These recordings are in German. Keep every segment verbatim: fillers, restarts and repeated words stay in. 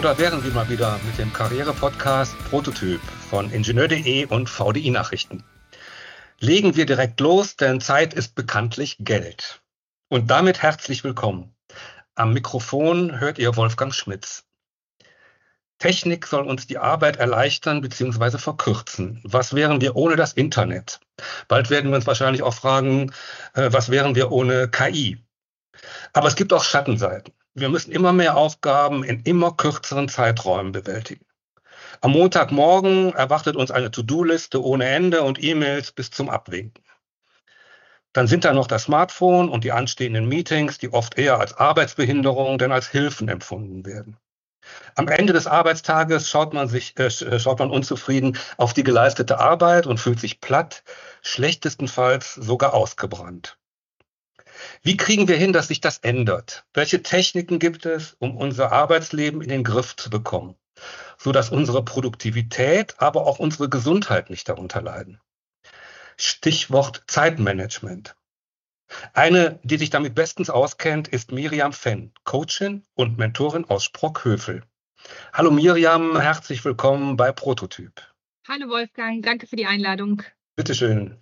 da wären wir mal wieder mit dem Karriere-Podcast Prototyp von Ingenieur punkt de und V D I-Nachrichten. Legen wir direkt los, denn Zeit ist bekanntlich Geld. Und damit herzlich willkommen. Am Mikrofon hört ihr Wolfgang Schmitz. Technik soll uns die Arbeit erleichtern bzw. verkürzen. Was wären wir ohne das Internet? Bald werden wir uns wahrscheinlich auch fragen, äh, was wären wir ohne K I? Aber es gibt auch Schattenseiten. Wir müssen immer mehr Aufgaben in immer kürzeren Zeiträumen bewältigen. Am Montagmorgen erwartet uns eine To-Do-Liste ohne Ende und E-Mails bis zum Abwinken. Dann sind da noch das Smartphone und die anstehenden Meetings, die oft eher als Arbeitsbehinderung denn als Hilfen empfunden werden. Am Ende des Arbeitstages schaut man sich, äh, schaut man unzufrieden auf die geleistete Arbeit und fühlt sich platt, schlechtestenfalls sogar ausgebrannt. Wie kriegen wir hin, dass sich das ändert? Welche Techniken gibt es, um unser Arbeitsleben in den Griff zu bekommen, sodass unsere Produktivität, aber auch unsere Gesundheit nicht darunter leiden? Stichwort Zeitmanagement. Eine, die sich damit bestens auskennt, ist Miriam Fenn, Coachin und Mentorin aus Sprockhövel. Hallo Miriam, herzlich willkommen bei Prototyp. Hallo Wolfgang, danke für die Einladung. Bitteschön.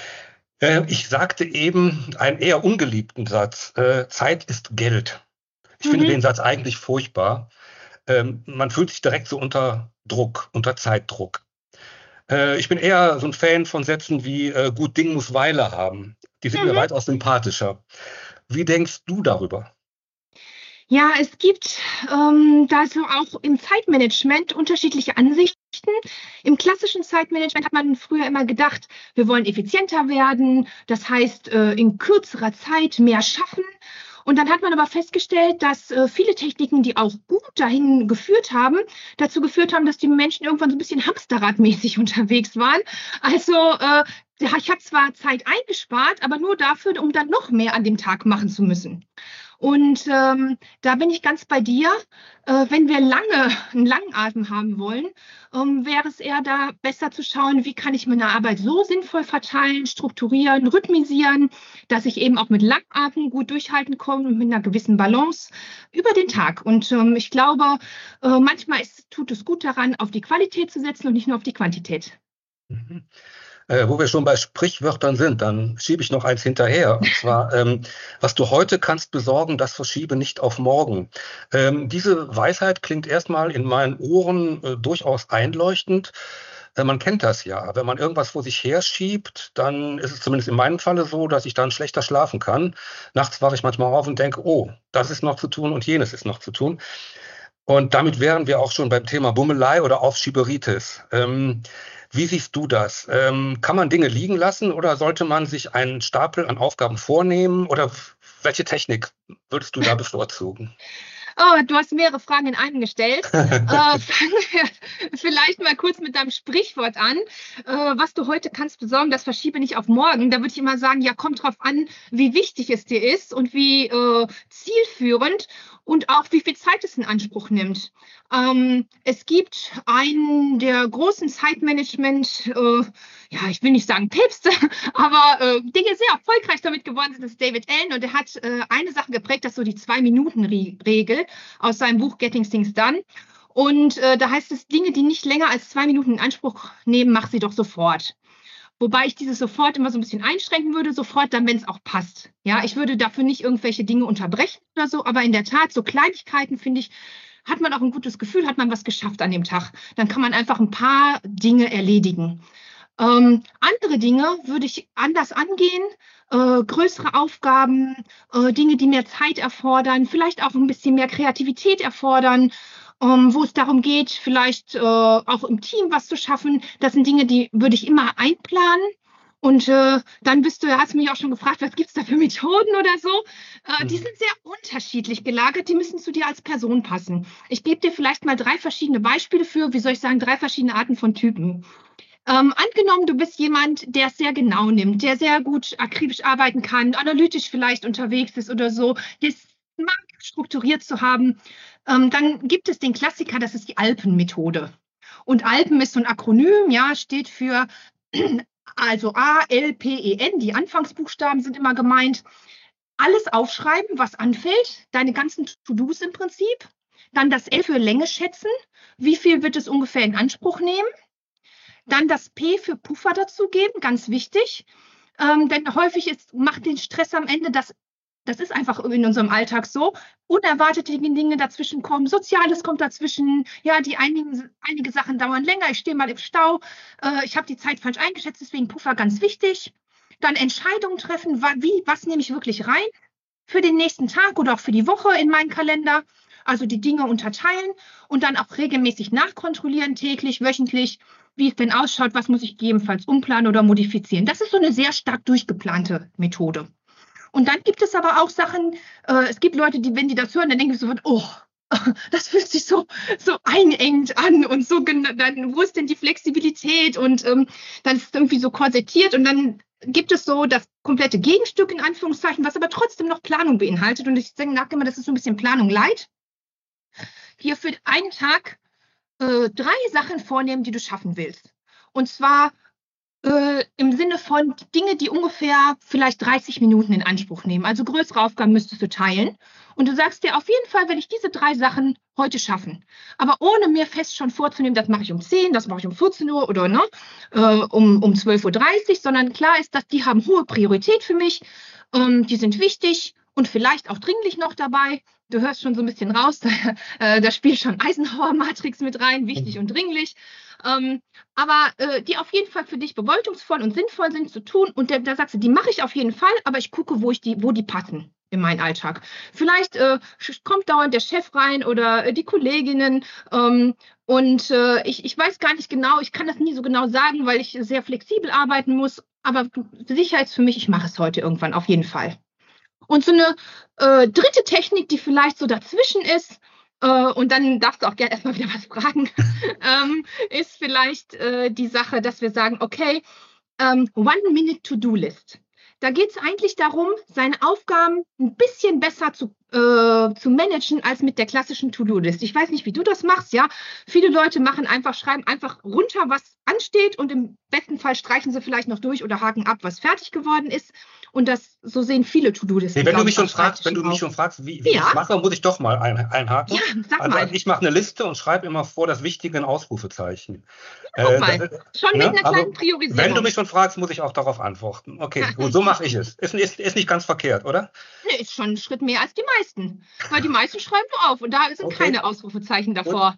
Ich sagte eben einen eher ungeliebten Satz. Zeit ist Geld. Ich mhm. finde den Satz eigentlich furchtbar. Man fühlt sich direkt so unter Druck, unter Zeitdruck. Ich bin eher so ein Fan von Sätzen wie gut Ding muss Weile haben. Die sind mhm. mir weitaus sympathischer. Wie denkst du darüber? Ja, es gibt ähm, da so auch im Zeitmanagement unterschiedliche Ansichten. Im klassischen Zeitmanagement hat man früher immer gedacht, wir wollen effizienter werden, das heißt äh, in kürzerer Zeit mehr schaffen. Und dann hat man aber festgestellt, dass äh, viele Techniken, die auch gut dahin geführt haben, dazu geführt haben, dass die Menschen irgendwann so ein bisschen hamsterradmäßig unterwegs waren. Also äh, ich habe zwar Zeit eingespart, aber nur dafür, um dann noch mehr an dem Tag machen zu müssen. Und ähm, da bin ich ganz bei dir. Äh, wenn wir lange einen langen Atem haben wollen, ähm, wäre es eher da besser zu schauen, wie kann ich meine Arbeit so sinnvoll verteilen, strukturieren, rhythmisieren, dass ich eben auch mit Langatmen gut durchhalten komme und mit einer gewissen Balance über den Tag. Und ähm, ich glaube, äh, manchmal ist, tut es gut daran, auf die Qualität zu setzen und nicht nur auf die Quantität. Mhm. Äh, wo wir schon bei Sprichwörtern sind, dann schiebe ich noch eins hinterher. Und zwar, ähm, was du heute kannst besorgen, das verschiebe nicht auf morgen. Ähm, diese Weisheit klingt erstmal in meinen Ohren äh, durchaus einleuchtend. Äh, man kennt das ja. Wenn man irgendwas vor sich herschiebt, dann ist es zumindest in meinem Falle so, dass ich dann schlechter schlafen kann. Nachts wache ich manchmal auf und denke, oh, das ist noch zu tun und jenes ist noch zu tun. Und damit wären wir auch schon beim Thema Bummelei oder Aufschieberitis. Ähm, Wie siehst du das? Ähm, kann man Dinge liegen lassen oder sollte man sich einen Stapel an Aufgaben vornehmen? Oder welche Technik würdest du da bevorzugen? Oh, du hast mehrere Fragen in einem gestellt. äh, fangen wir vielleicht mal kurz mit deinem Sprichwort an. Äh, was du heute kannst besorgen, das verschiebe nicht auf morgen. Da würde ich immer sagen, ja, kommt drauf an, wie wichtig es dir ist und wie äh, zielführend und auch wie viel Zeit es in Anspruch nimmt. Ähm, es gibt einen der großen Zeitmanagement, äh, ja, ich will nicht sagen Päpste, aber äh, Dinge sehr erfolgreich damit geworden sind, das ist David Allen, und er hat äh, eine Sache geprägt, das ist so die Zwei-Minuten-Regel aus seinem Buch Getting Things Done. Und äh, da heißt es, Dinge, die nicht länger als zwei Minuten in Anspruch nehmen, mach sie doch sofort. Wobei ich dieses sofort immer so ein bisschen einschränken würde, sofort dann, wenn es auch passt. Ja, ich würde dafür nicht irgendwelche Dinge unterbrechen oder so, aber in der Tat, so Kleinigkeiten, finde ich, hat man auch ein gutes Gefühl, hat man was geschafft an dem Tag. Dann kann man einfach ein paar Dinge erledigen. Ähm, andere Dinge würde ich anders angehen, äh, größere Aufgaben, äh, Dinge, die mehr Zeit erfordern, vielleicht auch ein bisschen mehr Kreativität erfordern, ähm, wo es darum geht, vielleicht äh, auch im Team was zu schaffen. Das sind Dinge, die würde ich immer einplanen. Und äh, dann bist du, hast du mich auch schon gefragt, was gibt es da für Methoden oder so? Äh, mhm. Die sind sehr unterschiedlich gelagert, die müssen zu dir als Person passen. Ich gebe dir vielleicht mal drei verschiedene Beispiele für, wie soll ich sagen, drei verschiedene Arten von Typen. Ähm, angenommen, du bist jemand, der es sehr genau nimmt, der sehr gut akribisch arbeiten kann, analytisch vielleicht unterwegs ist oder so, der es mag, strukturiert zu haben, ähm, dann gibt es den Klassiker, das ist die Alpen-Methode. Und Alpen ist so ein Akronym, ja, steht für also A, L, P, E, N, die Anfangsbuchstaben sind immer gemeint. Alles aufschreiben, was anfällt, deine ganzen To-Dos im Prinzip. Dann das L für Länge schätzen. Wie viel wird es ungefähr in Anspruch nehmen? Dann das P für Puffer dazugeben, ganz wichtig. Ähm, denn häufig ist, macht den Stress am Ende, das, das ist einfach in unserem Alltag so, unerwartete Dinge dazwischen kommen, Soziales kommt dazwischen, ja, die einigen, einige Sachen dauern länger, ich stehe mal im Stau, äh, ich habe die Zeit falsch eingeschätzt, deswegen Puffer ganz wichtig. Dann Entscheidungen treffen, wie, was nehme ich wirklich rein für den nächsten Tag oder auch für die Woche in meinen Kalender. Also die Dinge unterteilen und dann auch regelmäßig nachkontrollieren, täglich, wöchentlich, wie es denn ausschaut, was muss ich gegebenenfalls umplanen oder modifizieren. Das ist so eine sehr stark durchgeplante Methode. Und dann gibt es aber auch Sachen, äh, es gibt Leute, die, wenn die das hören, dann denken sie sofort, oh, das fühlt sich so, so einengend an und so, dann, wo ist denn die Flexibilität und ähm, dann ist es irgendwie so korsettiert und dann gibt es so das komplette Gegenstück in Anführungszeichen, was aber trotzdem noch Planung beinhaltet. Und ich sage immer, das ist so ein bisschen Planung light. Hier für einen Tag äh, drei Sachen vornehmen, die du schaffen willst. Und zwar äh, im Sinne von Dinge, die ungefähr vielleicht dreißig Minuten in Anspruch nehmen. Also größere Aufgaben müsstest du teilen. Und du sagst dir, auf jeden Fall will ich diese drei Sachen heute schaffen. Aber ohne mir fest schon vorzunehmen, das mache ich um zehn, das mache ich um vierzehn Uhr oder ne, äh, um, um zwölf Uhr dreißig, sondern klar ist, dass die haben hohe Priorität für mich. Ähm, die sind wichtig und vielleicht auch dringlich noch dabei. Du hörst schon so ein bisschen raus, da, äh, da spielt schon Eisenhower-Matrix mit rein, wichtig und dringlich. Ähm, aber äh, die auf jeden Fall für dich bedeutungsvoll und sinnvoll sind zu tun. Und da, da sagst du, die mache ich auf jeden Fall, aber ich gucke, wo, ich die, wo die passen in meinen Alltag. Vielleicht äh, kommt dauernd der Chef rein oder äh, die Kolleginnen. Ähm, und äh, ich, ich weiß gar nicht genau, ich kann das nie so genau sagen, weil ich sehr flexibel arbeiten muss. Aber sicher ist für mich, ich mache es heute irgendwann auf jeden Fall. Und so eine äh, dritte Technik, die vielleicht so dazwischen ist, äh, und dann darfst du auch gerne erstmal wieder was fragen, ähm, ist vielleicht äh, die Sache, dass wir sagen, okay, ähm, One-Minute-To-Do-List. Da geht es eigentlich darum, seine Aufgaben ein bisschen besser zu, äh, zu managen als mit der klassischen To-Do-List. Ich weiß nicht, wie du das machst, ja. Viele Leute machen einfach, schreiben einfach runter, was ansteht und im besten Fall streichen sie vielleicht noch durch oder haken ab, was fertig geworden ist. Und das, so sehen viele To-Do-Listen. Nee, wenn du mich schon fragst, wenn du mich schon fragst, wie, wie ja. ich es mache, muss ich doch mal ein, einhaken. Ja, sag also mal. Ich mache eine Liste und schreibe immer vor das Wichtige in Ausrufezeichen. Ja, guck mal. Äh, das, schon mit ne? einer kleinen also, Priorisierung. Wenn du mich schon fragst, muss ich auch darauf antworten. Okay, gut, so mache ich es. Ist, ist, ist nicht ganz verkehrt, oder? Nee, ist schon ein Schritt mehr als die meisten. Weil die meisten schreiben nur auf und da sind okay. keine Ausrufezeichen davor.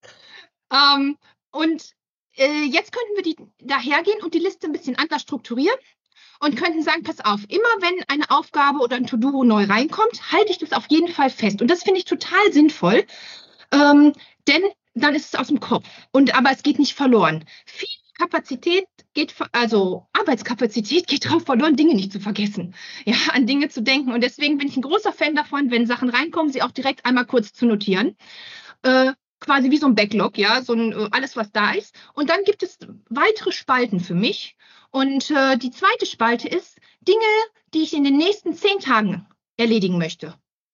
Ähm, und äh, jetzt könnten wir die dahergehen und die Liste ein bisschen anders strukturieren. Und könnten sagen, pass auf, immer wenn eine Aufgabe oder ein To-Do neu reinkommt, halte ich das auf jeden Fall fest. Und das finde ich total sinnvoll, ähm, denn dann ist es aus dem Kopf. Und aber es geht nicht verloren. Viel Kapazität geht, also Arbeitskapazität geht drauf verloren, Dinge nicht zu vergessen, ja, an Dinge zu denken. Und deswegen bin ich ein großer Fan davon, wenn Sachen reinkommen, sie auch direkt einmal kurz zu notieren. Äh, quasi wie so ein Backlog, ja, so ein, alles, was da ist. Und dann gibt es weitere Spalten für mich. Und äh, die zweite Spalte ist Dinge, die ich in den nächsten zehn Tagen erledigen möchte.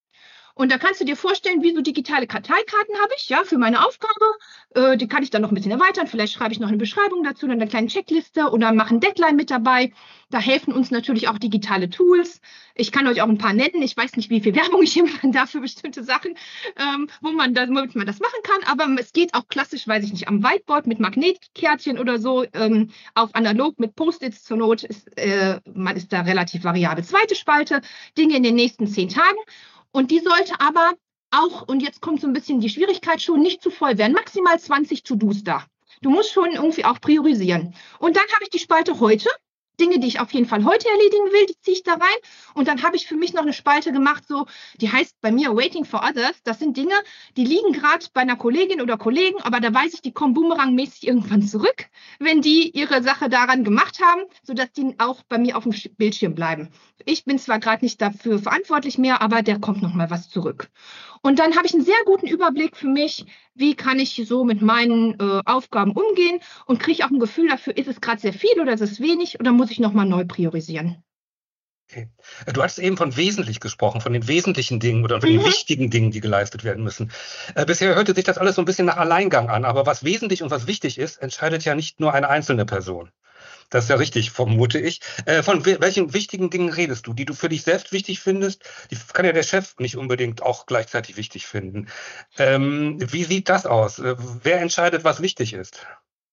Und da kannst du dir vorstellen, wie so digitale Karteikarten habe ich, ja, für meine Aufgabe. Äh, die kann ich dann noch ein bisschen erweitern. Vielleicht schreibe ich noch eine Beschreibung dazu, dann eine kleine Checkliste oder mache ein Deadline mit dabei. Da helfen uns natürlich auch digitale Tools. Ich kann euch auch ein paar nennen. Ich weiß nicht, wie viel Werbung ich hier machen darf für bestimmte Sachen, ähm, wo man das, womit man das machen kann. Aber es geht auch klassisch, weiß ich nicht, am Whiteboard mit Magnetkärtchen oder so, ähm, auf analog mit Post-its zur Not. Ist, äh, man ist da relativ variabel. Zweite Spalte, Dinge in den nächsten zehn Tagen. Und die sollte aber auch, und jetzt kommt so ein bisschen die Schwierigkeit schon, nicht zu voll werden. Maximal zwanzig To-Dos da. Du musst schon irgendwie auch priorisieren. Und dann habe ich die Spalte heute. Dinge, die ich auf jeden Fall heute erledigen will, die ziehe ich da rein. Und dann habe ich für mich noch eine Spalte gemacht, so, die heißt bei mir Waiting for Others. Das sind Dinge, die liegen gerade bei einer Kollegin oder Kollegen, aber da weiß ich, die kommen boomerangmäßig irgendwann zurück, wenn die ihre Sache daran gemacht haben, sodass die auch bei mir auf dem Bildschirm bleiben. Ich bin zwar gerade nicht dafür verantwortlich mehr, aber der kommt noch mal was zurück. Und dann habe ich einen sehr guten Überblick für mich, wie kann ich so mit meinen äh, Aufgaben umgehen und kriege auch ein Gefühl dafür, ist es gerade sehr viel oder ist es wenig oder muss ich nochmal neu priorisieren. Okay. Du hast eben von wesentlich gesprochen, von den wesentlichen Dingen oder von mhm. den wichtigen Dingen, die geleistet werden müssen. Äh, bisher hörte sich das alles so ein bisschen nach Alleingang an, aber was wesentlich und was wichtig ist, entscheidet ja nicht nur eine einzelne Person. Das ist ja richtig, vermute ich. Äh, von we- welchen wichtigen Dingen redest du, die du für dich selbst wichtig findest? Die kann ja der Chef nicht unbedingt auch gleichzeitig wichtig finden. Ähm, wie sieht das aus? Äh, wer entscheidet, was wichtig ist?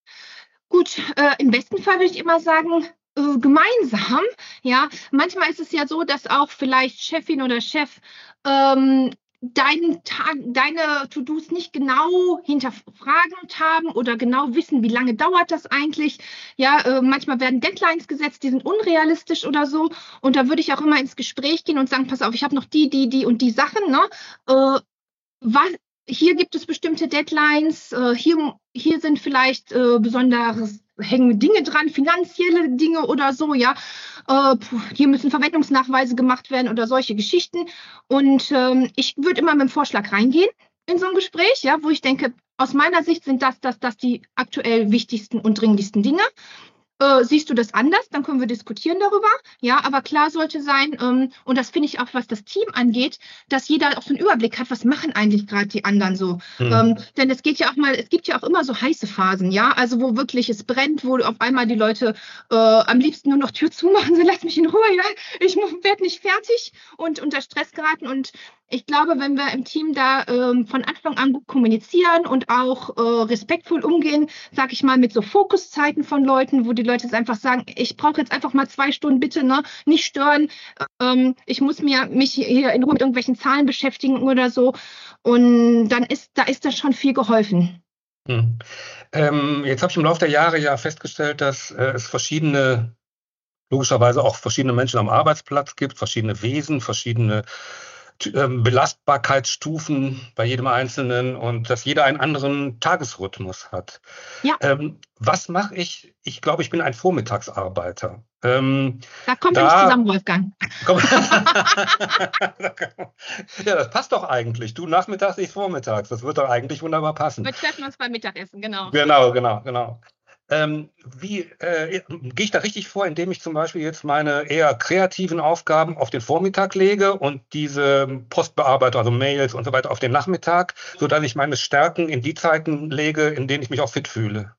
Gut, äh, im besten Fall würde ich immer sagen, äh, gemeinsam. Ja, manchmal ist es ja so, dass auch vielleicht Chefin oder Chef ähm, deinen Tag, deine To-Dos nicht genau hinterfragend haben oder genau wissen, wie lange dauert das eigentlich. Ja, äh, manchmal werden Deadlines gesetzt, die sind unrealistisch oder so. Und da würde ich auch immer ins Gespräch gehen und sagen, pass auf, ich habe noch die, die, die und die Sachen. Ne? Äh, was, hier gibt es bestimmte Deadlines, äh, hier, hier sind vielleicht äh, besonders hängen Dinge dran, finanzielle Dinge oder so, ja. Äh, hier müssen Verwendungsnachweise gemacht werden oder solche Geschichten. Und ähm, ich würde immer mit dem Vorschlag reingehen in so ein Gespräch, ja, wo ich denke, aus meiner Sicht sind das, das, das die aktuell wichtigsten und dringlichsten Dinge. Äh, siehst du das anders? Dann können wir diskutieren darüber. Ja, aber klar sollte sein, ähm, und das finde ich auch, was das Team angeht, dass jeder auch so einen Überblick hat, was machen eigentlich gerade die anderen so. Hm. Ähm, denn es geht ja auch mal, es gibt ja auch immer so heiße Phasen, ja, also wo wirklich es brennt, wo auf einmal die Leute äh, am liebsten nur noch Tür zumachen, so lass mich in Ruhe, ja, ich werde nicht fertig und unter Stress geraten. Und ich glaube, wenn wir im Team da ähm, von Anfang an gut kommunizieren und auch äh, respektvoll umgehen, sag ich mal, mit so Fokuszeiten von Leuten, wo die Leute jetzt einfach sagen, ich brauche jetzt einfach mal zwei Stunden, bitte, ne, nicht stören. Ähm, ich muss mir mich hier in Ruhe mit irgendwelchen Zahlen beschäftigen oder so. Und dann ist, da ist das schon viel geholfen. Hm. Ähm, jetzt habe ich im Laufe der Jahre ja festgestellt, dass äh, es verschiedene, logischerweise auch verschiedene Menschen am Arbeitsplatz gibt, verschiedene Wesen, verschiedene t- ähm, Belastbarkeitsstufen bei jedem Einzelnen und dass jeder einen anderen Tagesrhythmus hat. Ja, Ähm, was mache ich? Ich glaube, ich bin ein Vormittagsarbeiter. Ähm, da kommen wir nicht da zusammen, Wolfgang. komm, ja, das passt doch eigentlich. Du nachmittags, ich vormittags. Das wird doch eigentlich wunderbar passen. Wir treffen uns beim Mittagessen, genau. Genau, genau, genau. Ähm, wie äh, gehe ich da richtig vor, indem ich zum Beispiel jetzt meine eher kreativen Aufgaben auf den Vormittag lege und diese Postbearbeitung, also Mails und so weiter, auf den Nachmittag, sodass ich meine Stärken in die Zeiten lege, in denen ich mich auch fit fühle?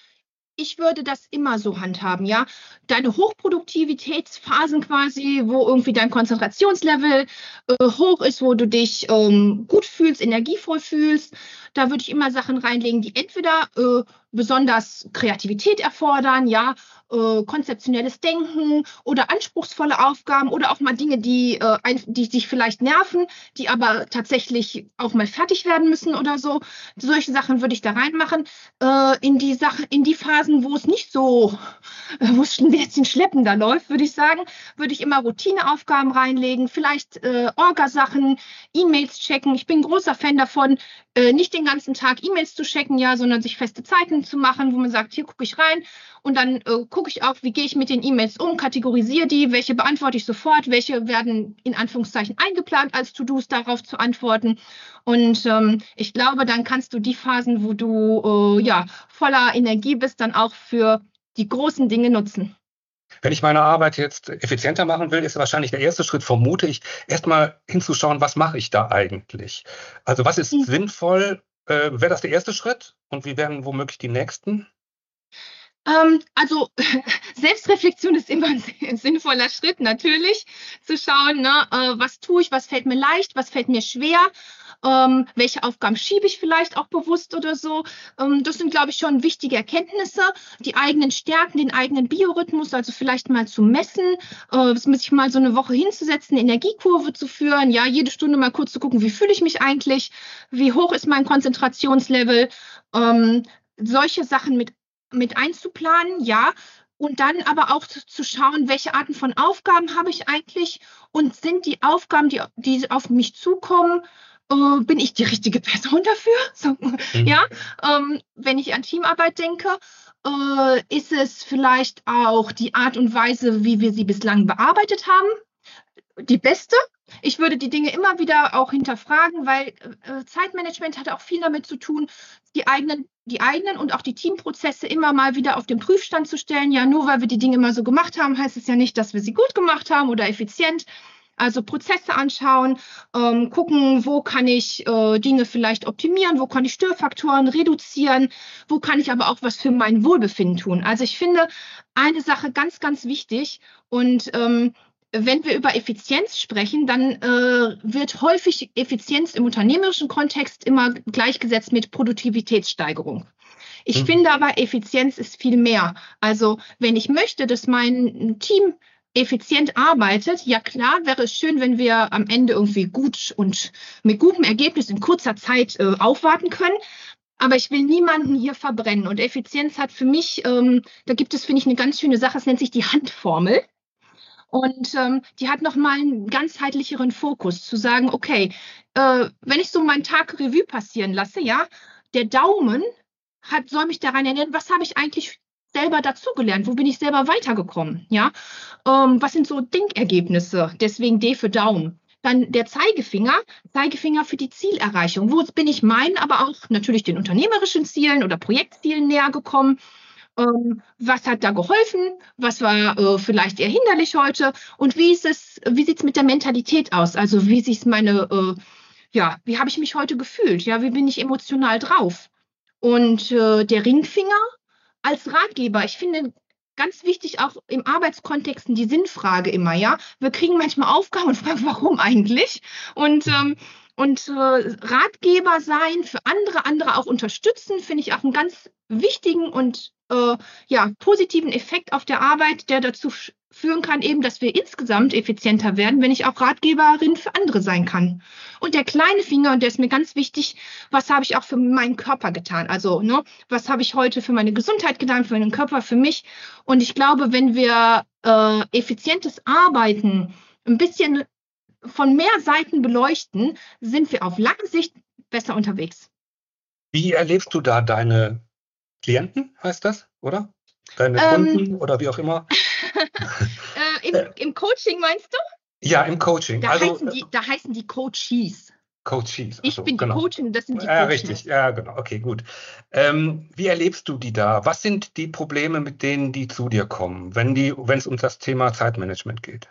Ich würde das immer so handhaben, ja. Deine Hochproduktivitätsphasen quasi, wo irgendwie dein Konzentrationslevel äh, hoch ist, wo du dich ähm, gut fühlst, energievoll fühlst, da würde ich immer Sachen reinlegen, die entweder äh, besonders Kreativität erfordern, ja, äh, konzeptionelles Denken oder anspruchsvolle Aufgaben oder auch mal Dinge, die, äh, ein, die dich vielleicht nerven, die aber tatsächlich auch mal fertig werden müssen oder so. Solche Sachen würde ich da reinmachen. Äh, in die Sache, in die Phasen, wo es nicht so, äh, wo es ein bisschen schleppender läuft, würde ich sagen, würde ich immer Routineaufgaben reinlegen, vielleicht äh, Orga-Sachen, E-Mails checken. Ich bin ein großer Fan davon, äh, nicht den ganzen Tag E-Mails zu checken, ja, sondern sich feste Zeiten zu machen, wo man sagt, hier gucke ich rein und dann äh, gucke ich auch, wie gehe ich mit den E-Mails um, kategorisiere die, welche beantworte ich sofort, welche werden in Anführungszeichen eingeplant als To-Dos darauf zu antworten. Und ähm, ich glaube, dann kannst du die Phasen, wo du äh, ja voller Energie bist, dann auch für die großen Dinge nutzen. Wenn ich meine Arbeit jetzt effizienter machen will, ist wahrscheinlich der erste Schritt, vermute ich, erstmal hinzuschauen, was mache ich da eigentlich? Also was ist sinnvoll? Äh, wäre das der erste Schritt? Und wie wären womöglich die nächsten? Ähm, also Selbstreflexion ist immer ein sinnvoller Schritt, natürlich, zu schauen, ne, äh, was tue ich, was fällt mir leicht, was fällt mir schwer, ähm, welche Aufgaben schiebe ich vielleicht auch bewusst oder so. Ähm, das sind, glaube ich, schon wichtige Erkenntnisse, die eigenen Stärken, den eigenen Biorhythmus, also vielleicht mal zu messen, äh, sich mal so eine Woche hinzusetzen, eine Energiekurve zu führen, ja, jede Stunde mal kurz zu gucken, wie fühle ich mich eigentlich, wie hoch ist mein Konzentrationslevel, ähm, solche Sachen mit mit einzuplanen, ja, und dann aber auch zu, zu schauen, welche Arten von Aufgaben habe ich eigentlich und sind die Aufgaben, die, die auf mich zukommen, äh, bin ich die richtige Person dafür? So, Mhm. ja, ähm, wenn ich an Teamarbeit denke, äh, ist es vielleicht auch die Art und Weise, wie wir sie bislang bearbeitet haben, die beste. Ich würde die Dinge immer wieder auch hinterfragen, weil äh, Zeitmanagement hat auch viel damit zu tun, die eigenen, die eigenen und auch die Teamprozesse immer mal wieder auf den Prüfstand zu stellen. Ja, nur weil wir die Dinge immer so gemacht haben, heißt es ja nicht, dass wir sie gut gemacht haben oder effizient. Also Prozesse anschauen, ähm, gucken, wo kann ich äh, Dinge vielleicht optimieren, wo kann ich Störfaktoren reduzieren, wo kann ich aber auch was für mein Wohlbefinden tun. Also ich finde eine Sache ganz, ganz wichtig und ähm, wenn wir über Effizienz sprechen, dann äh, wird häufig Effizienz im unternehmerischen Kontext immer gleichgesetzt mit Produktivitätssteigerung. Ich Hm. finde aber, Effizienz ist viel mehr. Also wenn ich möchte, dass mein Team effizient arbeitet, ja klar, wäre es schön, wenn wir am Ende irgendwie gut und mit gutem Ergebnis in kurzer Zeit äh, aufwarten können. Aber ich will niemanden hier verbrennen. Und Effizienz hat für mich, ähm, da gibt es, finde ich, eine ganz schöne Sache, es nennt sich die Handformel. Und ähm, die hat nochmal einen ganzheitlicheren Fokus, zu sagen, okay, äh, wenn ich so meinen Tag Revue passieren lasse, ja, der Daumen hat, soll mich daran erinnern, was habe ich eigentlich selber dazugelernt, wo bin ich selber weitergekommen, ja, ähm, was sind so Denkergebnisse, deswegen D für Daumen. Dann der Zeigefinger, Zeigefinger für die Zielerreichung, wo bin ich meinen, aber auch natürlich den unternehmerischen Zielen oder Projektzielen näher gekommen. Ähm, was hat da geholfen? Was war äh, vielleicht eher hinderlich heute? Und wie ist es, wie sieht es mit der Mentalität aus? Also wie sieht meine, äh, ja, wie habe ich mich heute gefühlt? Ja, wie bin ich emotional drauf? Und äh, der Ringfinger als Ratgeber, ich finde ganz wichtig auch im Arbeitskontexten die Sinnfrage immer, ja. Wir kriegen manchmal Aufgaben und fragen, warum eigentlich? Und ähm, und äh, Ratgeber sein für andere, andere auch unterstützen, finde ich auch einen ganz wichtigen und äh, ja, positiven Effekt auf der Arbeit, der dazu führen kann, eben, dass wir insgesamt effizienter werden, wenn ich auch Ratgeberin für andere sein kann. Und der kleine Finger, und der ist mir ganz wichtig, was habe ich auch für meinen Körper getan? Also, ne, was habe ich heute für meine Gesundheit getan, für meinen Körper, für mich? Und ich glaube, wenn wir äh, effizientes Arbeiten ein bisschen von mehr Seiten beleuchten, sind wir auf lange Sicht besser unterwegs. Wie erlebst du da deine Klienten, heißt das, oder? Deine Ähm, Kunden oder wie auch immer? äh, im, Im Coaching meinst du? Ja, im Coaching. Da, Also heißen, die, da heißen die Coaches. Coaches, Ich also bin die genau. Coachin, das sind die Ja, Coaches. richtig, ja, genau. Okay, gut. Ähm, wie erlebst du die da? Was sind die Probleme, mit denen die zu dir kommen, wenn die, wenn es um das Thema Zeitmanagement geht?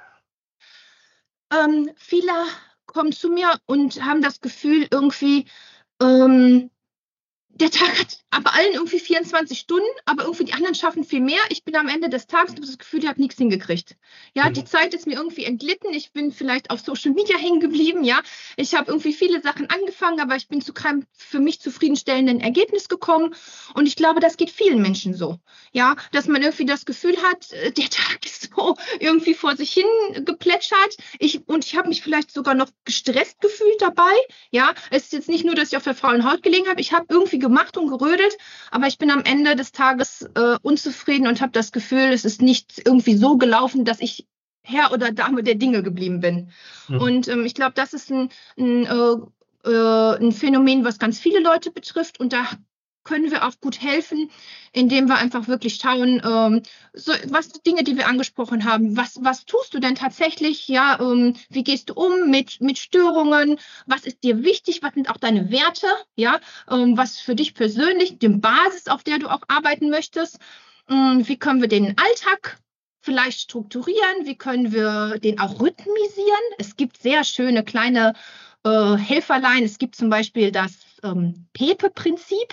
Ähm, viele kommen zu mir und haben das Gefühl, irgendwie, ähm, der Tag hat aber allen irgendwie vierundzwanzig Stunden, aber irgendwie die anderen schaffen viel mehr. Ich bin am Ende des Tages, habe das Gefühl, ich habe nichts hingekriegt. Ja, die Mhm. Zeit ist mir irgendwie entglitten. Ich bin vielleicht auf Social Media hängen geblieben. Ja, ich habe irgendwie viele Sachen angefangen, aber ich bin zu keinem für mich zufriedenstellenden Ergebnis gekommen. Und ich glaube, das geht vielen Menschen so. Ja, dass man irgendwie das Gefühl hat, der Tag ist so irgendwie vor sich hin geplätschert. Ich, und ich habe mich vielleicht sogar noch gestresst gefühlt dabei. Ja, es ist jetzt nicht nur, dass ich auf der faulen Haut gelegen habe. Ich habe irgendwie gemacht und gerödelt, aber ich bin am Ende des Tages äh, unzufrieden und habe das Gefühl, es ist nicht irgendwie so gelaufen, dass ich Herr oder Dame der Dinge geblieben bin. Mhm. Und ähm, ich glaube, das ist ein, ein, äh, äh, ein Phänomen, was ganz viele Leute betrifft. Und da können wir auch gut helfen, indem wir einfach wirklich schauen, ähm, so, was Dinge, die wir angesprochen haben, was, was tust du denn tatsächlich? Ja, ähm, wie gehst du um mit, mit Störungen? Was ist dir wichtig? Was sind auch deine Werte? Ja, ähm, was für dich persönlich, die Basis, auf der du auch arbeiten möchtest? Ähm, wie können wir den Alltag vielleicht strukturieren? Wie können wir den auch rhythmisieren? Es gibt sehr schöne kleine äh, Helferlein. Es gibt zum Beispiel das ähm, Pepe-Prinzip.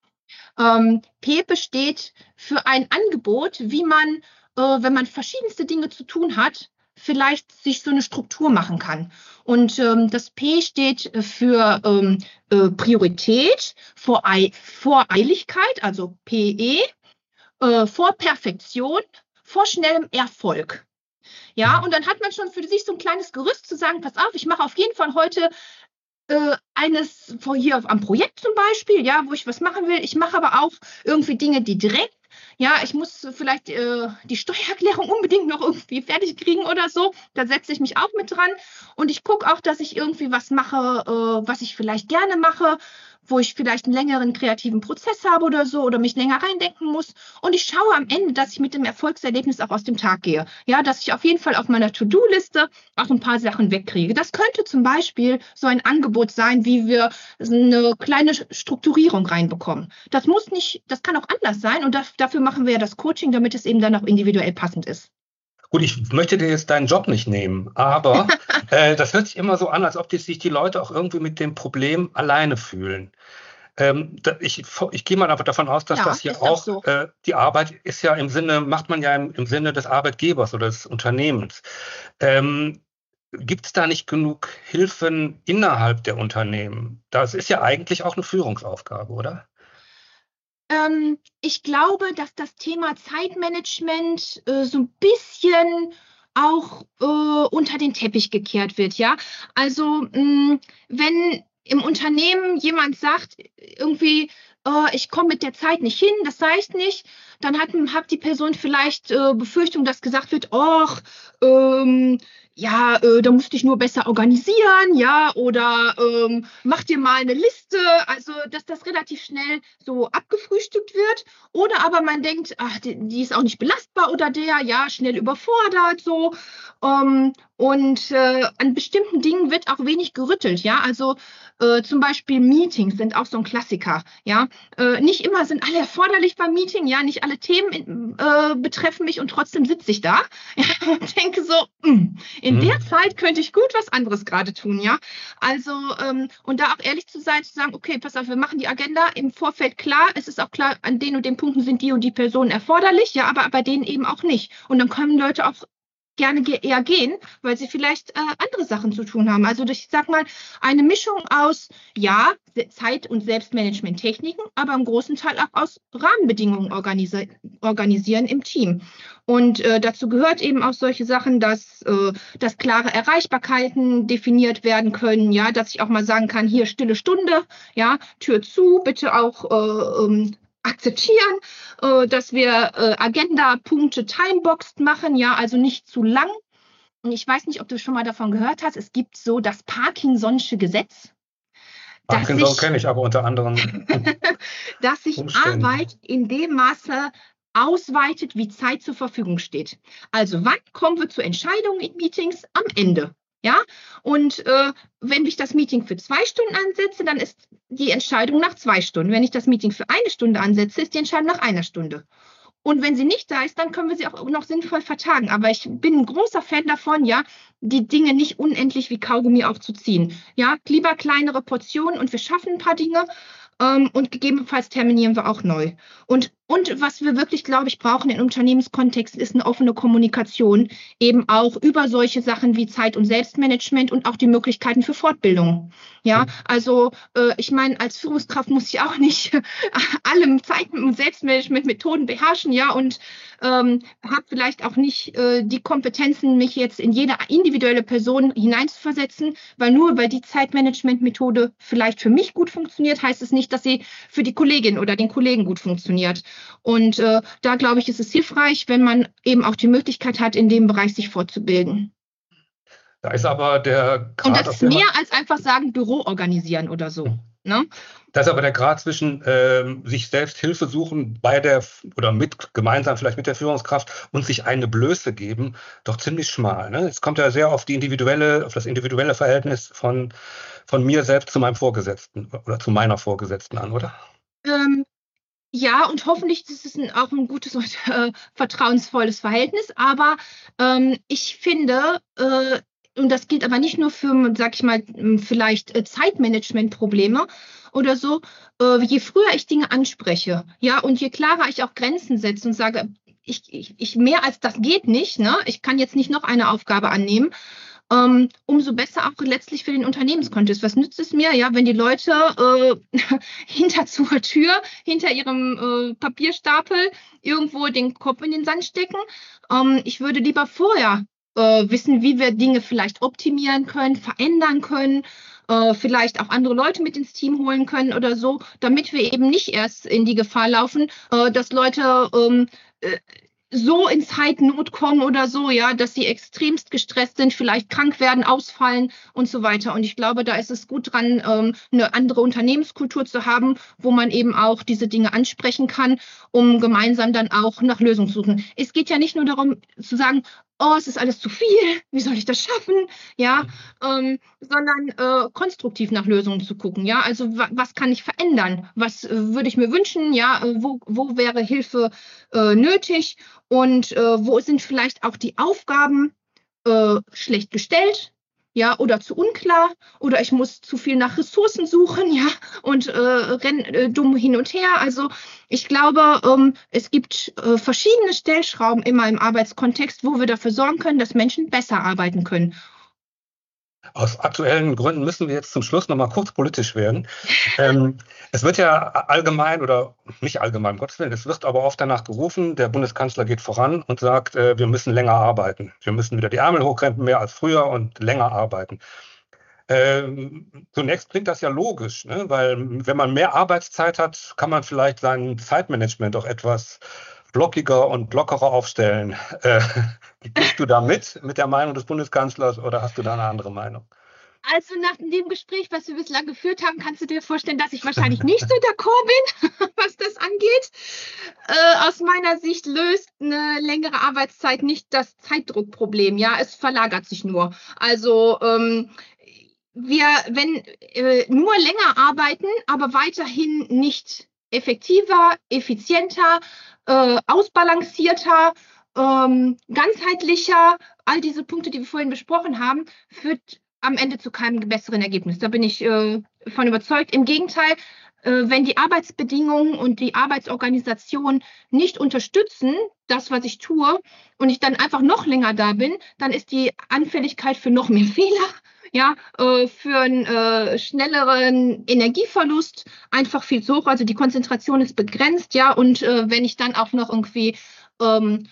Ähm, Pepe steht für ein Angebot, wie man, äh, wenn man verschiedenste Dinge zu tun hat, vielleicht sich so eine Struktur machen kann. Und ähm, das P steht für ähm, äh, Priorität, Vorei Voreiligkeit, also P E, äh, vor Perfektion, vor schnellem Erfolg. Ja, und dann hat man schon für sich so ein kleines Gerüst zu sagen, pass auf, ich mache auf jeden Fall heute äh, eines vor hier am Projekt zum Beispiel, ja, wo ich was machen will. Ich mache aber auch irgendwie Dinge, die direkt, ja, ich muss vielleicht äh, die Steuererklärung unbedingt noch irgendwie fertig kriegen oder so. Da setze ich mich auch mit dran und ich gucke auch, dass ich irgendwie was mache, äh, was ich vielleicht gerne mache, wo ich vielleicht einen längeren kreativen Prozess habe oder so oder mich länger reindenken muss. Und ich schaue am Ende, dass ich mit dem Erfolgserlebnis auch aus dem Tag gehe. Ja, dass ich auf jeden Fall auf meiner To-Do-Liste auch ein paar Sachen wegkriege. Das könnte zum Beispiel so ein Angebot sein, wie wir eine kleine Strukturierung reinbekommen. Das muss nicht, das kann auch anders sein und das, dafür machen wir ja das Coaching, damit es eben dann auch individuell passend ist. Gut, ich möchte dir jetzt deinen Job nicht nehmen, aber äh, das hört sich immer so an, als ob die, sich die Leute auch irgendwie mit dem Problem alleine fühlen. Ähm, da, ich, ich gehe mal einfach davon aus, dass Ja, das hier ist auch auch, so. äh, die Arbeit ist ja im Sinne, macht man ja im, im Sinne des Arbeitgebers oder des Unternehmens. Ähm, Gibt es da nicht genug Hilfen innerhalb der Unternehmen? Das ist ja eigentlich auch eine Führungsaufgabe, oder? Ähm, ich glaube, dass das Thema Zeitmanagement äh, so ein bisschen auch äh, unter den Teppich gekehrt wird, ja. Also mh, wenn im Unternehmen jemand sagt, irgendwie, äh, ich komme mit der Zeit nicht hin, das reicht nicht, dann hat, hat die Person vielleicht äh, Befürchtung, dass gesagt wird, ach, ähm, ja, äh, da musst du dich nur besser organisieren, ja, oder ähm, mach dir mal eine Liste, also dass das relativ schnell so abgefrühstückt wird. Oder aber man denkt, ach, die, die ist auch nicht belastbar oder der, ja, schnell überfordert, so. Ähm, und äh, an bestimmten Dingen wird auch wenig gerüttelt, ja, also äh, zum Beispiel Meetings sind auch so ein Klassiker, ja. Äh, nicht immer sind alle erforderlich beim Meeting, ja, nicht alle Themen äh, betreffen mich und trotzdem sitze ich da ja, und denke so, mh, in der Hm. Zeit könnte ich gut was anderes gerade tun, ja. Also, ähm, und da auch ehrlich zu sein, zu sagen, okay, pass auf, wir machen die Agenda im Vorfeld klar, es ist auch klar, an den und den Punkten sind die und die Personen erforderlich, ja, aber bei denen eben auch nicht. Und dann können Leute auch gerne ge eher gehen, weil sie vielleicht äh, andere Sachen zu tun haben. Also ich sag mal, eine Mischung aus, ja, Zeit- und Selbstmanagement-Techniken, aber im großen Teil auch aus Rahmenbedingungen organisi organisieren im Team. Und äh, dazu gehört eben auch solche Sachen, dass, äh, dass klare Erreichbarkeiten definiert werden können, ja, dass ich auch mal sagen kann, hier stille Stunde, ja, Tür zu, bitte auch äh, ähm, akzeptieren, äh, dass wir äh, Agenda-Punkte timeboxed machen, ja, also nicht zu lang. Und ich weiß nicht, ob du schon mal davon gehört hast, es gibt so das Parkinson'sche Gesetz, dass Parkinson sich, kenne ich aber unter anderen dass sich Umständen. Arbeit in dem Maße ausweitet, wie Zeit zur Verfügung steht. Also wann kommen wir zu Entscheidungen in Meetings? Am Ende. Ja, und äh, wenn ich das Meeting für zwei Stunden ansetze, dann ist die Entscheidung nach zwei Stunden. Wenn ich das Meeting für eine Stunde ansetze, ist die Entscheidung nach einer Stunde. Und wenn sie nicht da ist, dann können wir sie auch noch sinnvoll vertagen. Aber ich bin ein großer Fan davon, ja, die Dinge nicht unendlich wie Kaugummi aufzuziehen. Ja, lieber kleinere Portionen und wir schaffen ein paar Dinge ähm, und gegebenenfalls terminieren wir auch neu. Und, und was wir wirklich, glaube ich, brauchen im Unternehmenskontext, ist eine offene Kommunikation, eben auch über solche Sachen wie Zeit- und Selbstmanagement und auch die Möglichkeiten für Fortbildung. Ja, also äh, ich meine, als Führungskraft muss ich auch nicht alle Zeit- und Selbstmanagement-Methoden beherrschen, ja, und ähm, habe vielleicht auch nicht äh, die Kompetenzen, mich jetzt in jede individuelle Person hineinzuversetzen, weil nur weil die Zeitmanagement-Methode vielleicht für mich gut funktioniert, heißt es nicht, dass sie für die Kollegin oder den Kollegen gut funktioniert. Und äh, da glaube ich, ist es hilfreich, wenn man eben auch die Möglichkeit hat, in dem Bereich sich fortzubilden. Da ist aber der Und das Grad, auf ist dem mehr man, als einfach sagen, Büro organisieren oder so. Ne? da ist aber der Grad zwischen ähm, sich selbst Hilfe suchen bei der oder mit gemeinsam vielleicht mit der Führungskraft und sich eine Blöße geben, doch ziemlich schmal. Ne? Es kommt ja sehr auf die individuelle, auf das individuelle Verhältnis von, von mir selbst zu meinem Vorgesetzten oder zu meiner Vorgesetzten an, oder? Ähm, Ja, und hoffentlich ist es ein, auch ein gutes und äh, vertrauensvolles Verhältnis. Aber ähm, ich finde, äh, und das gilt aber nicht nur für, sag ich mal, m, vielleicht äh, Zeitmanagement-Probleme oder so, äh, je früher ich Dinge anspreche, ja, und je klarer ich auch Grenzen setze und sage, ich, ich, ich mehr als das geht nicht, ne? Ich kann jetzt nicht noch eine Aufgabe annehmen, ähm, umso besser auch letztlich für den Unternehmenskontext. Was nützt es mir, ja, wenn die Leute äh, hinter zur Tür, hinter ihrem äh, Papierstapel irgendwo den Kopf in den Sand stecken? Ähm, ich würde lieber vorher äh, wissen, wie wir Dinge vielleicht optimieren können, verändern können, äh, vielleicht auch andere Leute mit ins Team holen können oder so, damit wir eben nicht erst in die Gefahr laufen, äh, dass Leute ähm, äh, so in Zeitnot kommen oder so, ja, dass sie extremst gestresst sind, vielleicht krank werden, ausfallen und so weiter. Und ich glaube, da ist es gut dran, ähm, eine andere Unternehmenskultur zu haben, wo man eben auch diese Dinge ansprechen kann, um gemeinsam dann auch nach Lösungen zu suchen. Es geht ja nicht nur darum zu sagen, oh, es ist alles zu viel, wie soll ich das schaffen? Ja, ähm, sondern äh, konstruktiv nach Lösungen zu gucken. Ja, also wa was kann ich verändern? Was äh, würde ich mir wünschen? Ja, äh, wo, wo wäre Hilfe äh, nötig? Und äh, wo sind vielleicht auch die Aufgaben äh, schlecht gestellt? Ja, oder zu unklar, oder ich muss zu viel nach Ressourcen suchen, ja, und äh, renne äh, dumm hin und her. Also ich glaube, ähm, es gibt äh, verschiedene Stellschrauben immer im Arbeitskontext, wo wir dafür sorgen können, dass Menschen besser arbeiten können. Aus aktuellen Gründen müssen wir jetzt zum Schluss noch mal kurz politisch werden. ähm, es wird ja allgemein oder nicht allgemein, um Gottes Willen, es wird aber oft danach gerufen, der Bundeskanzler geht voran und sagt, äh, wir müssen länger arbeiten. Wir müssen wieder die Ärmel hochkrempeln, mehr als früher und länger arbeiten. Ähm, zunächst klingt das ja logisch, ne? Weil wenn man mehr Arbeitszeit hat, kann man vielleicht sein Zeitmanagement auch etwas blockiger und lockerer aufstellen. Äh, gehst du da mit, mit der Meinung des Bundeskanzlers oder hast du da eine andere Meinung? Also nach dem Gespräch, was wir bislang geführt haben, kannst du dir vorstellen, dass ich wahrscheinlich nicht so d'accord bin, was das angeht. Äh, aus meiner Sicht löst eine längere Arbeitszeit nicht das Zeitdruckproblem. Ja, es verlagert sich nur. Also ähm, wir, wenn äh, nur länger arbeiten, aber weiterhin nicht effektiver, effizienter, äh, ausbalancierter, ähm, ganzheitlicher, all diese Punkte, die wir vorhin besprochen haben, führt am Ende zu keinem besseren Ergebnis. Da bin ich äh, von überzeugt. Im Gegenteil, äh, wenn die Arbeitsbedingungen und die Arbeitsorganisation nicht unterstützen, das, was ich tue, und ich dann einfach noch länger da bin, dann ist die Anfälligkeit für noch mehr Fehler, ja, äh, für einen äh, schnelleren Energieverlust einfach viel zu hoch. Also die Konzentration ist begrenzt, ja, und äh, wenn ich dann auch noch irgendwie ähm,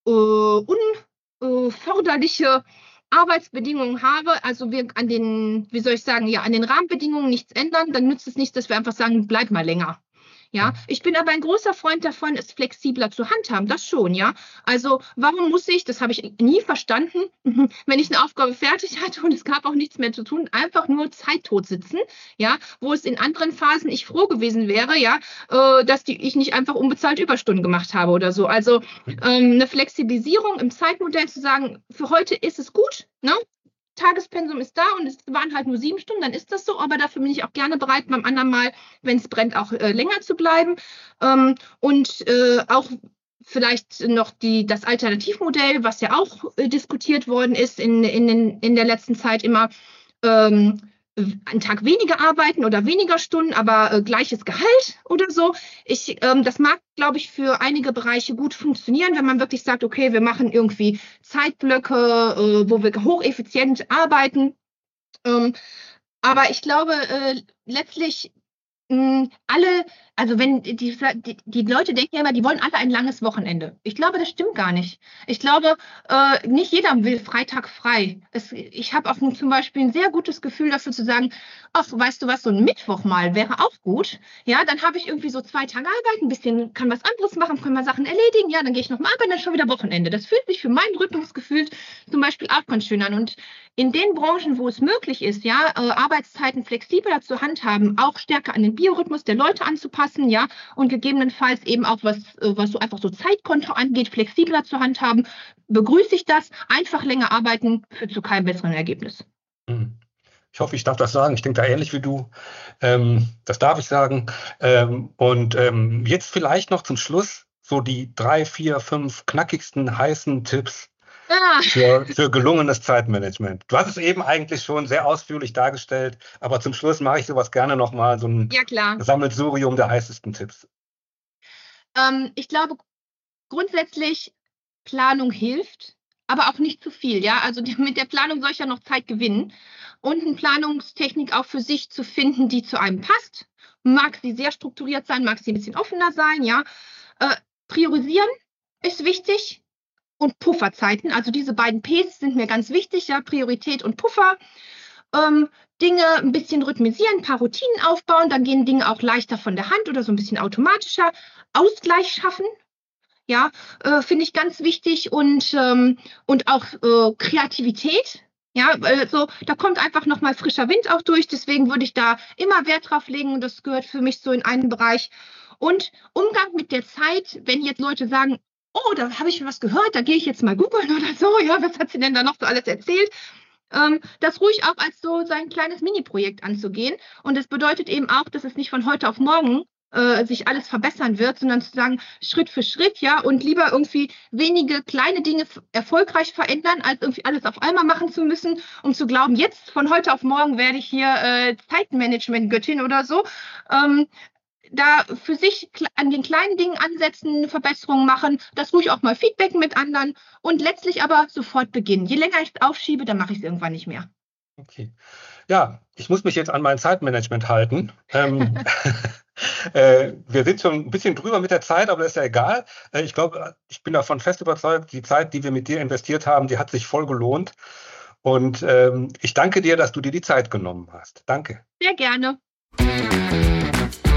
äh, unförderliche Arbeitsbedingungen habe, also wir an den, wie soll ich sagen, ja, an den Rahmenbedingungen nichts ändern, dann nützt es nicht, dass wir einfach sagen, bleib mal länger. Ja, ich bin aber ein großer Freund davon, es flexibler zu handhaben, das schon, ja. Also warum muss ich, das habe ich nie verstanden, wenn ich eine Aufgabe fertig hatte und es gab auch nichts mehr zu tun, einfach nur zeittot sitzen, ja, wo es in anderen Phasen ich froh gewesen wäre, ja, äh, dass die, ich nicht einfach unbezahlt Überstunden gemacht habe oder so. Also ähm, eine Flexibilisierung im Zeitmodell zu sagen, für heute ist es gut, ne? Tagespensum ist da und es waren halt nur sieben Stunden, dann ist das so, aber dafür bin ich auch gerne bereit, beim anderen Mal, wenn es brennt, auch äh, länger zu bleiben. Ähm, und äh, auch vielleicht noch die, das Alternativmodell, was ja auch äh, diskutiert worden ist in, in, den, in der letzten Zeit immer, ähm, einen Tag weniger arbeiten oder weniger Stunden, aber äh, gleiches Gehalt oder so. Ich, ähm, das mag, glaube ich, für einige Bereiche gut funktionieren, wenn man wirklich sagt, okay, wir machen irgendwie Zeitblöcke, äh, wo wir hocheffizient arbeiten. Ähm, aber ich glaube, äh, letztlich mh, alle, also wenn die, die, die Leute denken ja immer, die wollen alle ein langes Wochenende. Ich glaube, das stimmt gar nicht. Ich glaube, äh, nicht jeder will Freitag frei. Es, ich habe auch zum Beispiel ein sehr gutes Gefühl dafür zu sagen, ach, weißt du was, so ein Mittwoch mal wäre auch gut. Ja, dann habe ich irgendwie so zwei Tage Arbeit, ein bisschen, kann was anderes machen, kann mal Sachen erledigen. Ja, dann gehe ich nochmal arbeiten, dann schon wieder Wochenende. Das fühlt sich für mein Rhythmusgefühl zum Beispiel auch ganz schön an. Und in den Branchen, wo es möglich ist, ja, äh, Arbeitszeiten flexibler zu handhaben, auch stärker an den Biorhythmus der Leute anzupassen, ja, und gegebenenfalls eben auch was, äh, was so einfach so Zeitkonto angeht, flexibler zu handhaben, begrüße ich das. Einfach länger arbeiten führt zu keinem besseren Ergebnis. Ich hoffe, ich darf das sagen. Ich denke da ähnlich wie du. Ähm, das darf ich sagen. Ähm, und ähm, jetzt vielleicht noch zum Schluss so die drei, vier, fünf knackigsten, heißen Tipps Ah. für, für gelungenes Zeitmanagement. Du hast es eben eigentlich schon sehr ausführlich dargestellt, aber zum Schluss mache ich sowas gerne nochmal, so ein Ja, klar. Sammelsurium der heißesten Tipps. Ähm, ich glaube, grundsätzlich Planung hilft, aber auch nicht zu viel. Ja, also die, mit der Planung soll ich ja noch Zeit gewinnen und eine Planungstechnik auch für sich zu finden, die zu einem passt. Mag sie sehr strukturiert sein, mag sie ein bisschen offener sein. Ja, äh, priorisieren ist wichtig und Pufferzeiten. Also diese beiden Ps sind mir ganz wichtig. Ja, Priorität und Puffer. Ähm, Dinge ein bisschen rhythmisieren, ein paar Routinen aufbauen, dann gehen Dinge auch leichter von der Hand oder so ein bisschen automatischer. Ausgleich schaffen. Ja, äh, finde ich ganz wichtig und, ähm, und auch äh, Kreativität. Ja, also da kommt einfach nochmal frischer Wind auch durch. Deswegen würde ich da immer Wert drauf legen und das gehört für mich so in einen Bereich. Und Umgang mit der Zeit, wenn jetzt Leute sagen, oh, da habe ich was gehört, da gehe ich jetzt mal googeln oder so, ja, was hat sie denn da noch so alles erzählt? Ähm, das ruhig auch als so sein kleines Mini-Projekt anzugehen. Und das bedeutet eben auch, dass es nicht von heute auf morgen äh, sich alles verbessern wird, sondern zu sagen, Schritt für Schritt, ja, und lieber irgendwie wenige kleine Dinge f- erfolgreich verändern, als irgendwie alles auf einmal machen zu müssen, um zu glauben, jetzt von heute auf morgen werde ich hier äh, Zeitmanagement-Göttin oder so. Ähm, da für sich kle- an den kleinen Dingen ansetzen, Verbesserungen machen, das ruhig auch mal feedbacken mit anderen und letztlich aber sofort beginnen. Je länger ich es aufschiebe, dann mache ich es irgendwann nicht mehr. Okay. Ja, ich muss mich jetzt an mein Zeitmanagement halten. Ähm, äh, wir sind schon ein bisschen drüber mit der Zeit, aber das ist ja egal. Äh, ich glaube, ich bin davon fest überzeugt, die Zeit, die wir mit dir investiert haben, die hat sich voll gelohnt. Und ähm, ich danke dir, dass du dir die Zeit genommen hast. Danke. Sehr gerne.